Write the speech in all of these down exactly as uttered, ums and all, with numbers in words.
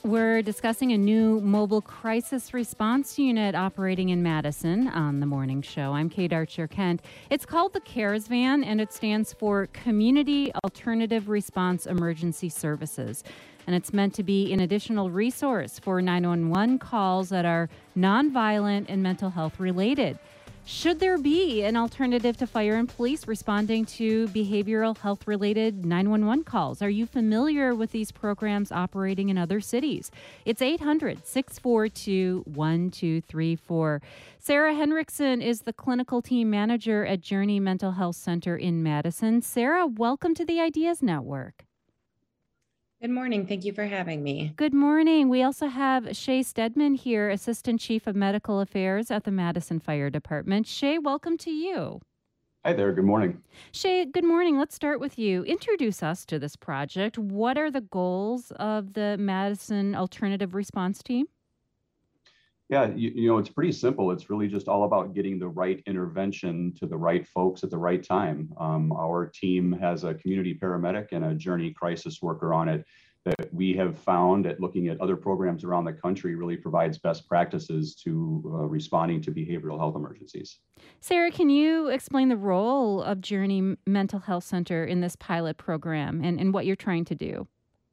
We're discussing a new mobile crisis response unit operating in Madison on the morning show. I'm Kate Archer Kent. It's called the CARES Van, and it stands for Community Alternative Response Emergency Services. And it's meant to be an additional resource for nine one one calls that are nonviolent and mental health related. Should there be an alternative to fire and police responding to behavioral health related nine one one calls? Are you familiar with these programs operating in other cities? It's eight hundred, six four two, one two three four. Sarah Henriksen is the clinical team manager at Journey Mental Health Center in Madison. Sarah, welcome to the Ideas Network. Good morning. Thank you for having me. Good morning. We also have Shay Stedman here, Assistant Chief of Medical Affairs at the Madison Fire Department. Shay, welcome to you. Hi there. Good morning. Shay, good morning. Let's start with you. Introduce us to this project. What are the goals of the Madison Alternative Response Team? Yeah, you, you know, it's pretty simple. It's really just all about getting the right intervention to the right folks at the right time. Um, our team has a community paramedic and a Journey crisis worker on it that we have found at looking at other programs around the country really provides best practices to uh, responding to behavioral health emergencies. Sarah, can you explain the role of Journey Mental Health Center in this pilot program and, and what you're trying to do?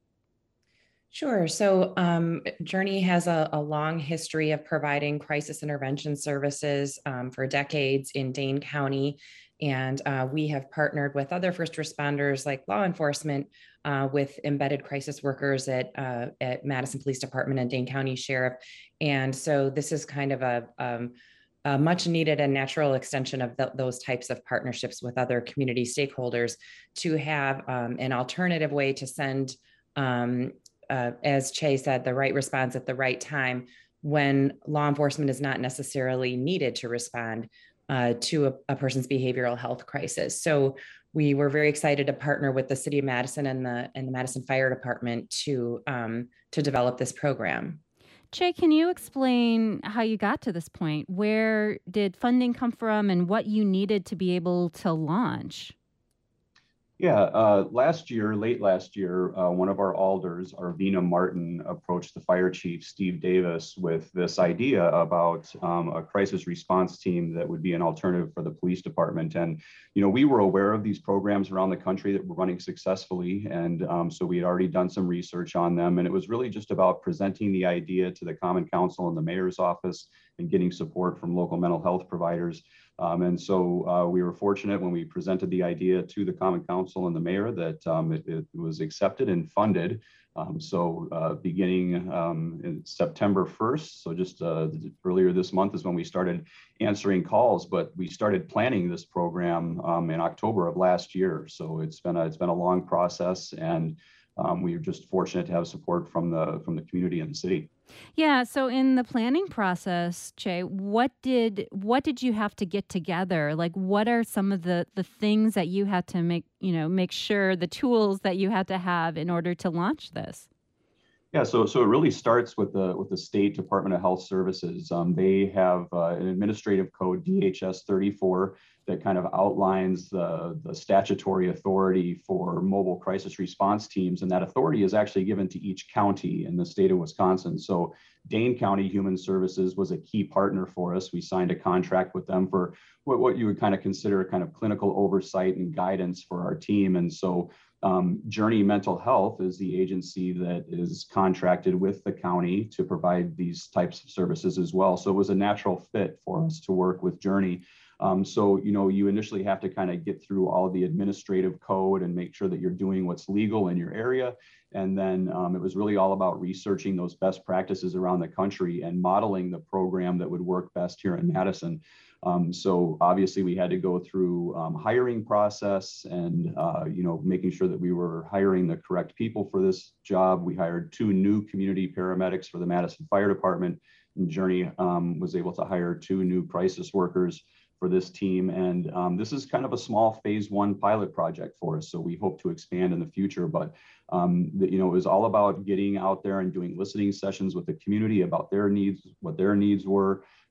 Sure. So um, Journey has a, a long history of providing crisis intervention services um, for decades in Dane County. And uh, we have partnered with other first responders like law enforcement uh, with embedded crisis workers at, uh, at Madison Police Department and Dane County Sheriff. And so this is kind of a, um, a much needed and natural extension of th- those types of partnerships with other community stakeholders to have um, an alternative way to send um, Uh, as Che said, the right response at the right time when law enforcement is not necessarily needed to respond uh, to a, a person's behavioral health crisis. So we were very excited to partner with the City of Madison and the and the Madison Fire Department to um, to develop this program. Che, can you explain how you got to this point? Where did funding come from and what you needed to be able to launch? Yeah, uh, last year, late last year, uh, one of our alders, Arvina Martin, approached the fire chief, Steve Davis, with this idea about um, a crisis response team that would be an alternative for the police department. And, you know, we were aware of these programs around the country that were running successfully. And um, so we had already done some research on them. And it was really just about presenting the idea to the Common Council and the mayor's office and getting support from local mental health providers. Um, and so uh, we were fortunate when we presented the idea to the Common Council and the mayor that um, it, it was accepted and funded. Um, so uh, beginning um, in September first, so just uh, earlier this month is when we started answering calls, but we started planning this program um, in October of last year. So it's been a, it's been a long process, and um, we were just fortunate to have support from the from the community and the city. Yeah, so in the planning process, Che, what did what did you have to get together? Like, what are some of the, the things that you had to make, you know, make sure, the tools that you had to have in order to launch this? Yeah, so so it really starts with the with the State Department of Health Services. Um, they have uh, an administrative code, D H S thirty-four, that kind of outlines the, the statutory authority for mobile crisis response teams. And that authority is actually given to each county in the state of Wisconsin. So Dane County Human Services was a key partner for us. We signed a contract with them for what, what you would kind of consider kind of clinical oversight and guidance for our team. And so um, Journey Mental Health is the agency that is contracted with the county to provide these types of services as well. So it was a natural fit for us to work with Journey. Um, so, you know, you initially have to kind of get through all the administrative code and make sure that you're doing what's legal in your area. And then um, it was really all about researching those best practices around the country and modeling the program that would work best here in Madison. Um, so obviously we had to go through um, hiring process and, uh, you know, making sure that we were hiring the correct people for this job. We hired two new community paramedics for the Madison Fire Department, and Journey um, was able to hire two new crisis workers for this team. And um, this is kind of a small phase one pilot project for us. So we hope to expand in the future, but um, the, you know, it was all about getting out there and doing listening sessions with the community about their needs, what their needs were,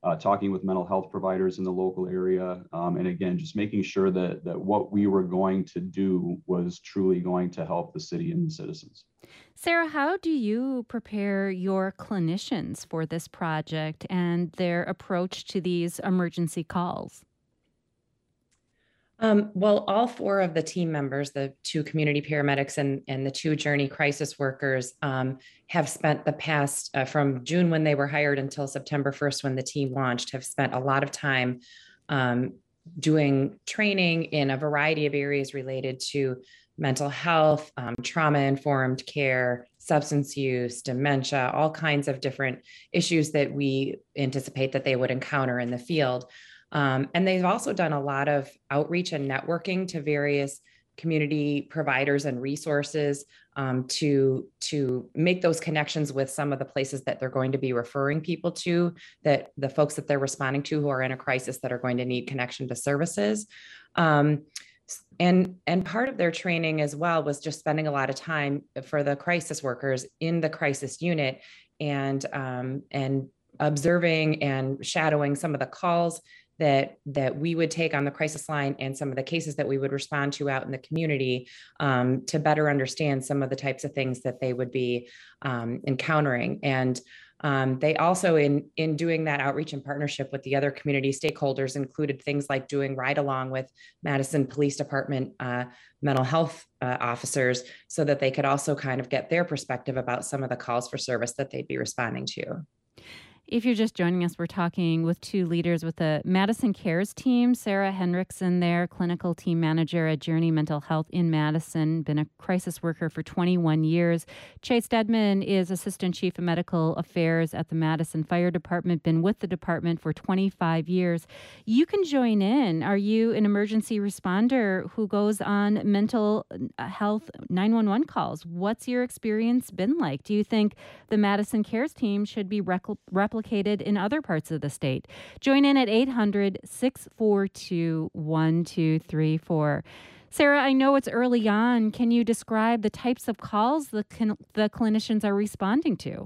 uh, talking with mental health providers in the local area, um, and again, just making sure that, that what we were going to do was truly going to help the city and the citizens. Sarah, how do you prepare your clinicians for this project and their approach to these emergency calls? Um, well, all four of the team members, the two community paramedics and, and the two Journey crisis workers, um, have spent the past, uh, from June when they were hired until September first when the team launched, have spent a lot of time um, doing training in a variety of areas related to mental health, um, trauma-informed care, substance use, dementia, all kinds of different issues that we anticipate that they would encounter in the field. Um, and they've also done a lot of outreach and networking to various community providers and resources um, to, to make those connections with some of the places that they're going to be referring people to, that the folks that they're responding to who are in a crisis that are going to need connection to services. Um, and, and part of their training as well was just spending a lot of time for the crisis workers in the crisis unit and, um, and observing and shadowing some of the calls that that we would take on the crisis line and some of the cases that we would respond to out in the community um, to better understand some of the types of things that they would be um, encountering. And um, they also, in, in doing that outreach and partnership with the other community stakeholders, included things like doing ride along with Madison Police Department uh, mental health uh, officers so that they could also kind of get their perspective about some of the calls for service that they'd be responding to. If you're just joining us, we're talking with two leaders with the Madison Cares team. Sarah Hendrickson there, clinical team manager at Journey Mental Health in Madison, been a crisis worker for twenty-one years. Chase Stedman is Assistant Chief of Medical Affairs at the Madison Fire Department, been with the department for twenty-five years. You can join in. Are you an emergency responder who goes on mental health nine one one calls? What's your experience been like? Do you think the Madison Cares team should be replicated? replicated in other parts of the state? Join in at eight hundred, six four two, one two three four. Sarah, I know it's early on. Can you describe the types of calls the, con- the clinicians are responding to?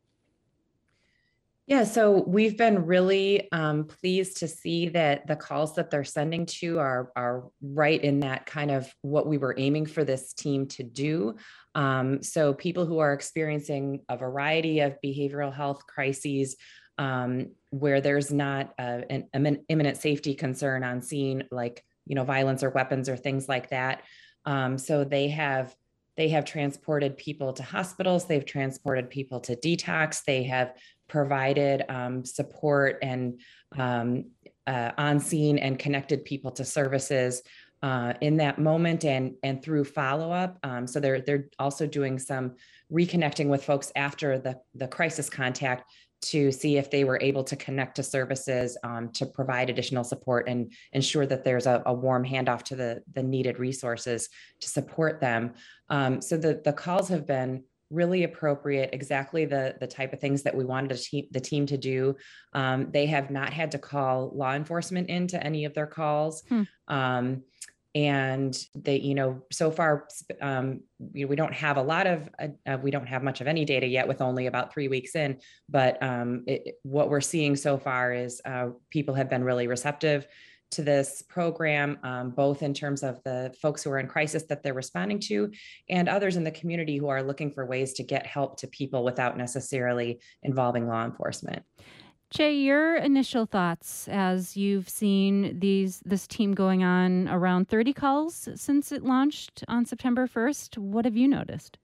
Yeah, so we've been really um, pleased to see that the calls that they're sending to are, are right in that kind of what we were aiming for this team to do. Um, so people who are experiencing a variety of behavioral health crises um, where there's not a, an, an imminent safety concern on scene, like, you know, violence or weapons or things like that. Um, so they have They have transported people to hospitals. They've transported people to detox. They have provided um, support and um, uh, on scene and connected people to services uh, in that moment and and through follow up. Um, so they're they're also doing some reconnecting with folks after the the crisis contact to see if they were able to connect to services um, to provide additional support and ensure that there's a, a warm handoff to the, the needed resources to support them. Um, so the, the calls have been really appropriate, exactly the, the type of things that we wanted the team, the team to do. Um, they have not had to call law enforcement into any of their calls. Hmm. Um, And they, you know, so far, um, we, we don't have a lot of, uh, we don't have much of any data yet with only about three weeks in, but um, it, what we're seeing so far is uh, people have been really receptive to this program, um, both in terms of the folks who are in crisis that they're responding to and others in the community who are looking for ways to get help to people without necessarily involving law enforcement. Jay, your initial thoughts as you've seen these this team going on around thirty calls since it launched on September first. What have you noticed?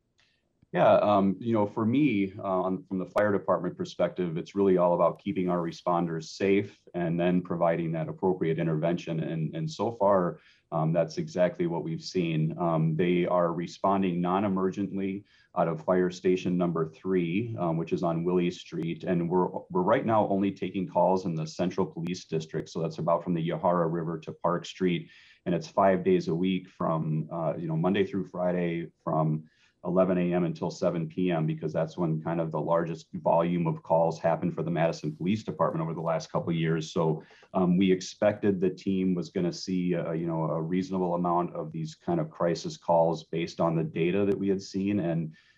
Yeah, um, you know, for me, uh, on, from the fire department perspective, it's really all about keeping our responders safe and then providing that appropriate intervention. And, and so far, um, that's exactly what we've seen. Um, they are responding non-emergently out of fire station number three, um, which is on Willie Street. And we're, we're right now only taking calls in the Central Police District. So that's about from the Yahara River to Park Street. And it's five days a week from, uh, you know, Monday through Friday from eleven a.m. until seven p.m. because that's when kind of the largest volume of calls happened for the Madison Police Department over the last couple of years. So um, we expected the team was going to see, a, you know, a reasonable amount of these kind of crisis calls based on the data that we had seen. And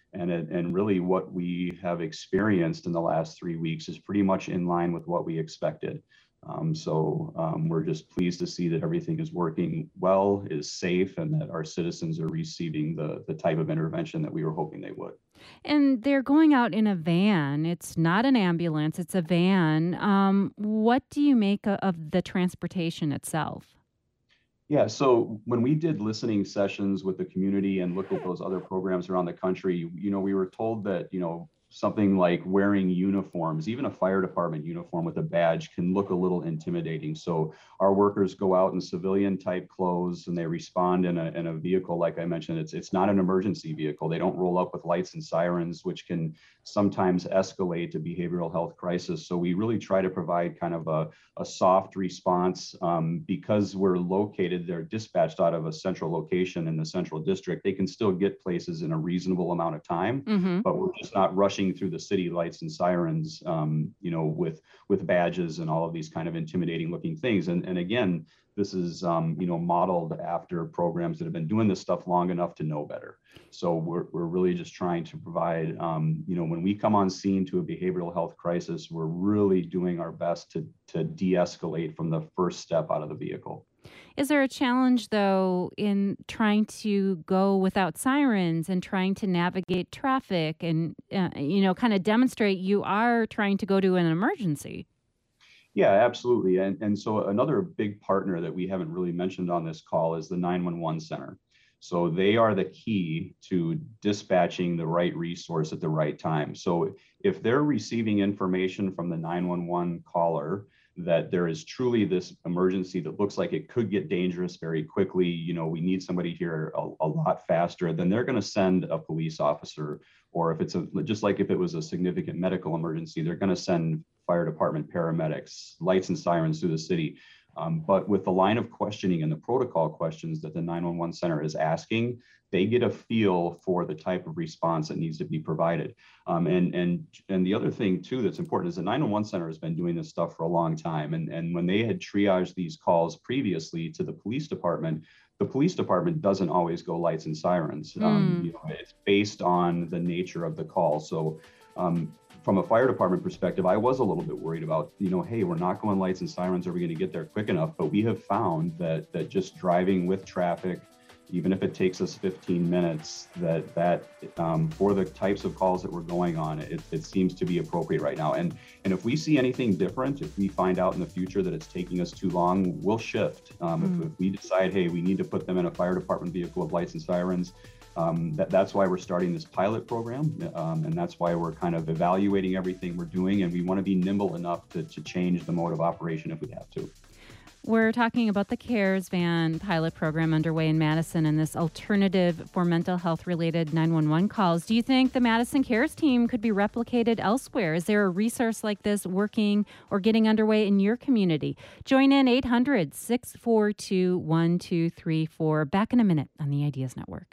And, it, and really what we have experienced in the last three weeks is pretty much in line with what we expected. Um, so um, we're just pleased to see that everything is working well, is safe, and that our citizens are receiving the, the type of intervention that we were hoping they would. And they're going out in a van. It's not an ambulance, it's a van. Um, what do you make o- of the transportation itself? Yeah, so when we did listening sessions with the community and looked at those other programs around the country, you know, we were told that, you know, something like wearing uniforms, even a fire department uniform with a badge, can look a little intimidating. So our workers go out in civilian type clothes and they respond in a, in a vehicle. Like I mentioned, it's, it's not an emergency vehicle. They don't roll up with lights and sirens, which can sometimes escalate to behavioral health crisis. So we really try to provide kind of a, a soft response um, because we're located, they're dispatched out of a central location in the central district. They can still get places in a reasonable amount of time, Mm-hmm. but we're just not rushing through the city lights and sirens, um, you know, with with badges and all of these kind of intimidating looking things. And, and again, this is, um, you know, modeled after programs that have been doing this stuff long enough to know better. So we're, we're really just trying to provide, um, you know, when we come on scene to a behavioral health crisis, we're really doing our best to, to de-escalate from the first step out of the vehicle. Is there a challenge, though, in trying to go without sirens and trying to navigate traffic and, uh, you know, kind of demonstrate you are trying to go to an emergency? Yeah, absolutely. And, and so another big partner that we haven't really mentioned on this call is the nine one one center. So they are the key to dispatching the right resource at the right time. So if they're receiving information from the nine one one caller that there is truly this emergency that looks like it could get dangerous very quickly, you know, we need somebody here a, a lot faster, then they're going to send a police officer. Or if it's a, just like if it was a significant medical emergency, they're going to send fire department paramedics, lights and sirens through the city. Um, but with the line of questioning and the protocol questions that the nine one one center is asking, they get a feel for the type of response that needs to be provided. Um, and, and, and the other thing too that's important is the nine one one center has been doing this stuff for a long time. And, and when they had triaged these calls previously to the police department, the police department doesn't always go lights and sirens. Mm. Um, you know, it's based on the nature of the call. So um, from a fire department perspective, I was a little bit worried about, you know, hey, we're not going lights and sirens. Are we going to get there quick enough? But we have found that that just driving with traffic, even if it takes us fifteen minutes, that that um, for the types of calls that we're going on, it, it seems to be appropriate right now. And and if we see anything different, if we find out in the future that it's taking us too long, we'll shift. Um, mm. if, if we decide, hey, we need to put them in a fire department vehicle with lights and sirens, Um, that, that's why we're starting this pilot program, um, and that's why we're kind of evaluating everything we're doing, and we want to be nimble enough to, to change the mode of operation if we have to. We're talking about the CARES Van pilot program underway in Madison and this alternative for mental health related nine one one calls. Do you think the Madison CARES team could be replicated elsewhere? Is there a resource like this working or getting underway in your community? Join in eight hundred, six four two, one two three four. Back in a minute on the Ideas Network.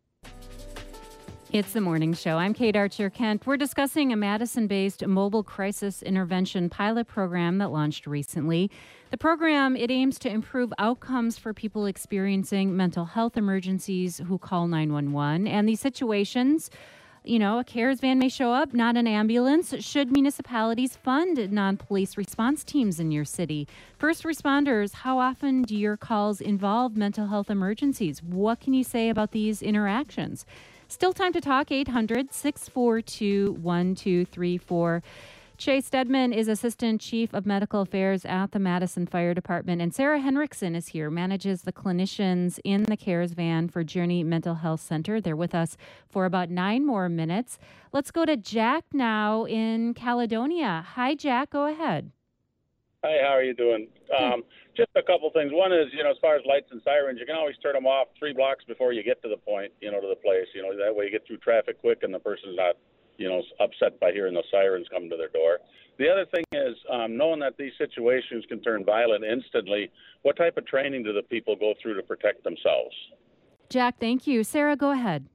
It's the morning show. I'm Kate Archer-Kent. We're discussing a Madison-based mobile crisis intervention pilot program that launched recently. The program, it aims to improve outcomes for people experiencing mental health emergencies who call nine one one. And these situations, you know, a CARES van may show up, not an ambulance. Should municipalities fund non-police response teams in your city? First responders, how often do your calls involve mental health emergencies? What can you say about these interactions? Still time to talk, eight hundred, six four two, one two three four. Chase Stedman is Assistant Chief of Medical Affairs at the Madison Fire Department, and Sarah Henriksen is here, manages the clinicians in the CARES van for Journey Mental Health Center. They're with us for about nine more minutes. Let's go to Jack now in Caledonia. Hi, Jack. Go ahead. Hi, how are you doing? Um, just a couple things. One is, you know, as far as lights and sirens, you can always turn them off three blocks before you get to the point, you know, to the place. You know, that way you get through traffic quick and the person's not, you know, upset by hearing the sirens come to their door. The other thing is, um, knowing that these situations can turn violent instantly, what type of training do the people go through to protect themselves? Jack, thank you. Sarah, go ahead.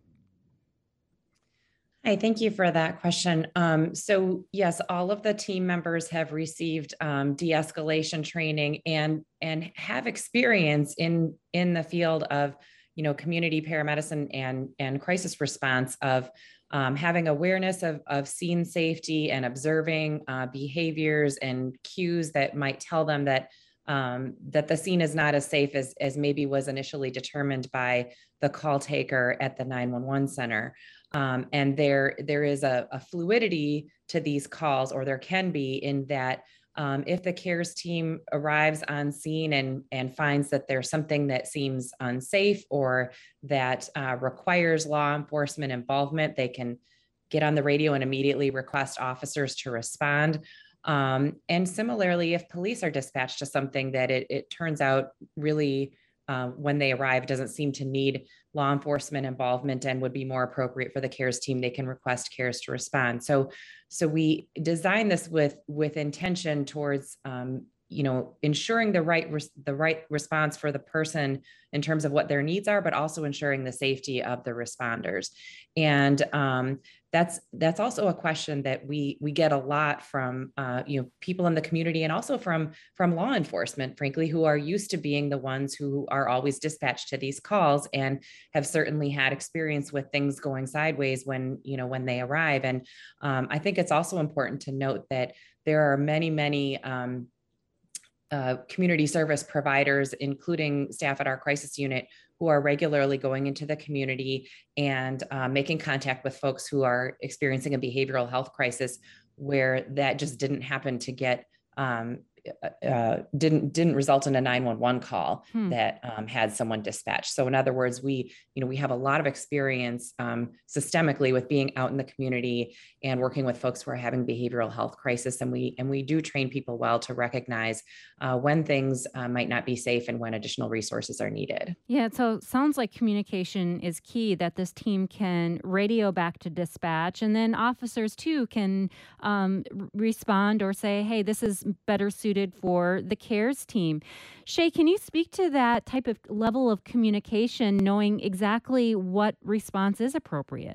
Hi, thank you for that question. Um, so yes, all of the team members have received um, de-escalation training and and have experience in in the field of, you know, community paramedicine and and crisis response of um, having awareness of, of scene safety and observing uh, behaviors and cues that might tell them that um, that the scene is not as safe as, as maybe was initially determined by the call taker at the nine one one center. Um, and there, there is a, a fluidity to these calls, or there can be, in that um, if the CARES team arrives on scene and, and finds that there's something that seems unsafe or that uh, requires law enforcement involvement, they can get on the radio and immediately request officers to respond. Um, and similarly, if police are dispatched to something that it, it turns out really, uh, when they arrive, doesn't seem to need law enforcement involvement and would be more appropriate for the CARES team, they can request CARES to respond. So, so we design this with with intention towards, um, you know, ensuring the right res- the right response for the person in terms of what their needs are, but also ensuring the safety of the responders. And um, that's that's also a question that we we get a lot from uh, you know, people in the community, and also from from law enforcement, frankly, who are used to being the ones who are always dispatched to these calls and have certainly had experience with things going sideways when, you know, when they arrive. And um, I think it's also important to note that there are many, many um, Uh, community service providers, including staff at our crisis unit, who are regularly going into the community and uh, making contact with folks who are experiencing a behavioral health crisis, where that just didn't happen to get um, uh, didn't didn't result in a nine one one call Hmm. that um, had someone dispatched. So in other words, we you know we have a lot of experience um, systemically with being out in the community and working with folks who are having behavioral health crisis, and we and we do train people well to recognize uh, when things uh, might not be safe and when additional resources are needed. Yeah, so it sounds like communication is key, that this team can radio back to dispatch, and then officers too can um, r- respond or say, hey, this is better suited for the CARES team. Shay, can you speak to that type of level of communication, knowing exactly what response is appropriate?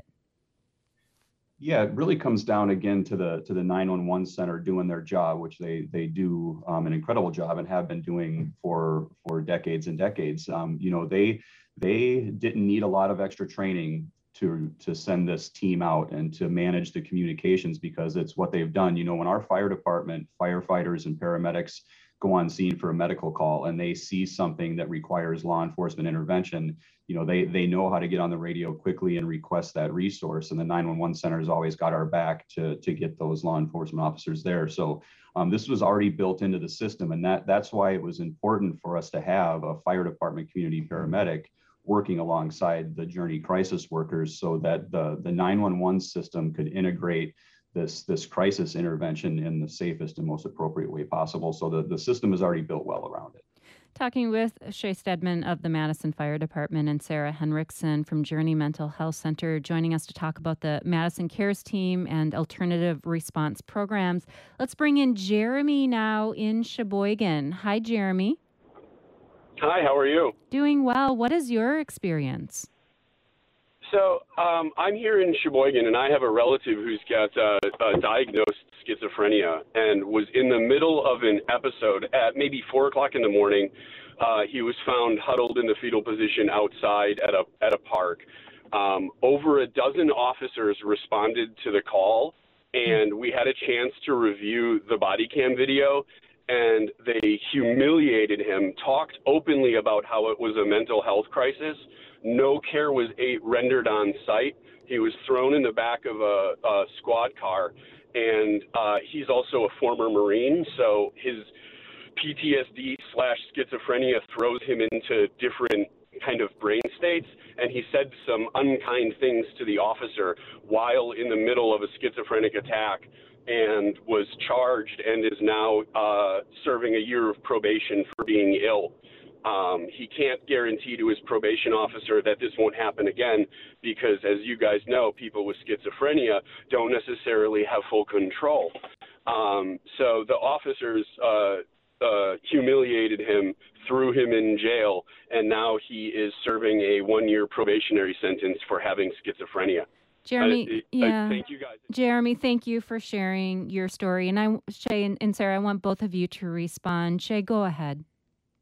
Yeah, it really comes down again to the to the nine one one center doing their job, which they they do um, an incredible job and have been doing for for decades and decades. Um, you know, they they didn't need a lot of extra training to to send this team out and to manage the communications, because it's what they've done. You know, when our fire department, firefighters and paramedics go on scene for a medical call and they see something that requires law enforcement intervention, you know, they they know how to get on the radio quickly and request that resource. And the nine one one center has always got our back to to get those law enforcement officers there. So um, this was already built into the system, and that that's why it was important for us to have a fire department community paramedic working alongside the Journey crisis workers, so that the the nine one one system could integrate this this crisis intervention in the safest and most appropriate way possible. So the, the system is already built well around it. Talking with Shay Stedman of the Madison Fire Department and Sarah Henriksen from Journey Mental Health Center, joining us to talk about the Madison CARES team and alternative response programs. Let's bring in Jeremy now in Sheboygan. Hi, Jeremy. Hi, how are you? Doing well. What is your experience? So um, I'm here in Sheboygan, and I have a relative who's got uh, uh, diagnosed schizophrenia and was in the middle of an episode at maybe four o'clock in the morning. Uh, he was found huddled in the fetal position outside at a at a park. Um, over a dozen officers responded to the call, and we had a chance to review the body cam video. And they humiliated him, talked openly about how it was a mental health crisis. No care was a- rendered on site. He was thrown in the back of a, a squad car, and uh, he's also a former Marine, so his P T S D slash schizophrenia throws him into different kind of brain states, and he said some unkind things to the officer while in the middle of a schizophrenic attack, and was charged and is now uh, serving a year of probation for being ill. Um, he can't guarantee to his probation officer that this won't happen again, because, as you guys know, people with schizophrenia don't necessarily have full control. Um, so the officers uh, uh, humiliated him, threw him in jail, and now he is serving a one-year probationary sentence for having schizophrenia. Jeremy, Uh, uh, yeah. Thank you, guys. Jeremy, thank you for sharing your story. And I, Shay and, and Sarah, I want both of you to respond. Shay, go ahead.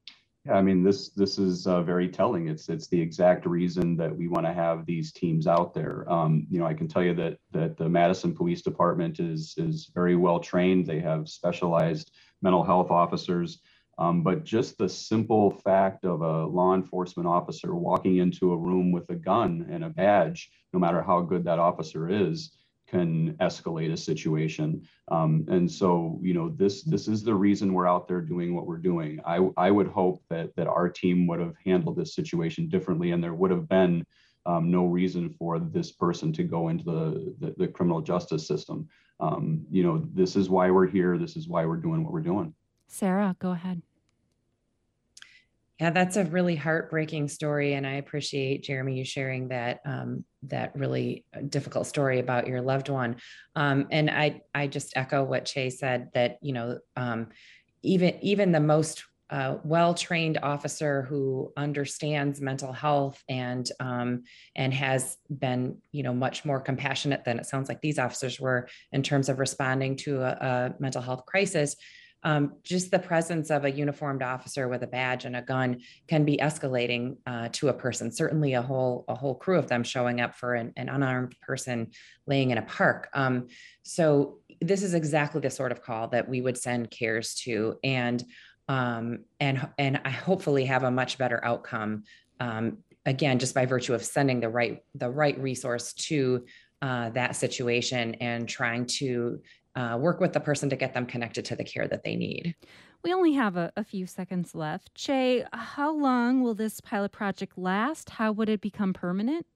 Yeah, I mean, this this is uh, very telling. It's it's the exact reason that we want to have these teams out there. Um, you know, I can tell you that that the Madison Police Department is is very well trained. They have specialized mental health officers. Um, but just the simple fact of a law enforcement officer walking into a room with a gun and a badge, no matter how good that officer is, can escalate a situation. Um, and so, you know, this this is the reason we're out there doing what we're doing. I, I would hope that that our team would have handled this situation differently, and there would have been um, no reason for this person to go into the, the, the criminal justice system. Um, you know, this is why we're here. This is why we're doing what we're doing. Sarah, go ahead. Yeah, that's a really heartbreaking story, and I appreciate, Jeremy, you sharing that um, that really difficult story about your loved one. Um, and I I just echo what Che said, that you know um, even even the most uh, well-trained officer who understands mental health and um, and has been you know much more compassionate than it sounds like these officers were in terms of responding to a, a mental health crisis. Um, just the presence of a uniformed officer with a badge and a gun can be escalating uh, to a person. Certainly, a whole a whole crew of them showing up for an, an unarmed person laying in a park. Um, so this is exactly the sort of call that we would send CARES to, and um, and and I hopefully have a much better outcome. Um, again, just by virtue of sending the right the right resource to uh, that situation and trying to Uh, work with the person to get them connected to the care that they need. We only have a, a few seconds left. Che, how long will this pilot project last? How would it become permanent?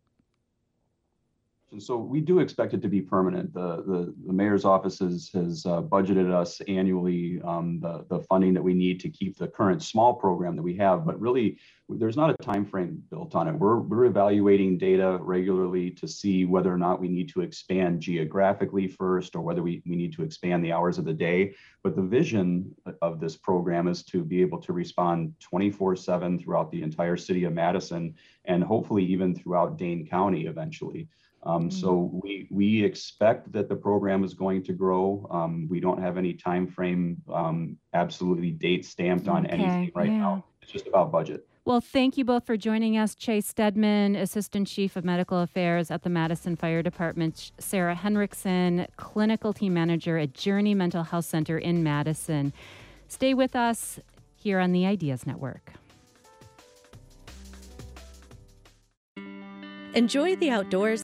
And so we do expect it to be permanent. The the, the mayor's office has, has uh, budgeted us annually um, the, the funding that we need to keep the current small program that we have, but really there's not a time frame built on it. We're, we're evaluating data regularly to see whether or not we need to expand geographically first, or whether we, we need to expand the hours of the day. But the vision of this program is to be able to respond twenty-four seven throughout the entire city of Madison, and hopefully even throughout Dane County eventually. Um, so we we expect that the program is going to grow. Um, we don't have any time frame, um, absolutely date stamped on Okay, anything right yeah. now. It's just about budget. Well, thank you both for joining us. Che Stedman, Assistant Chief of Medical Affairs at the Madison Fire Department. Sarah Henriksen, Clinical Team Manager at Journey Mental Health Center in Madison. Stay with us here on the Ideas Network. Enjoy the outdoors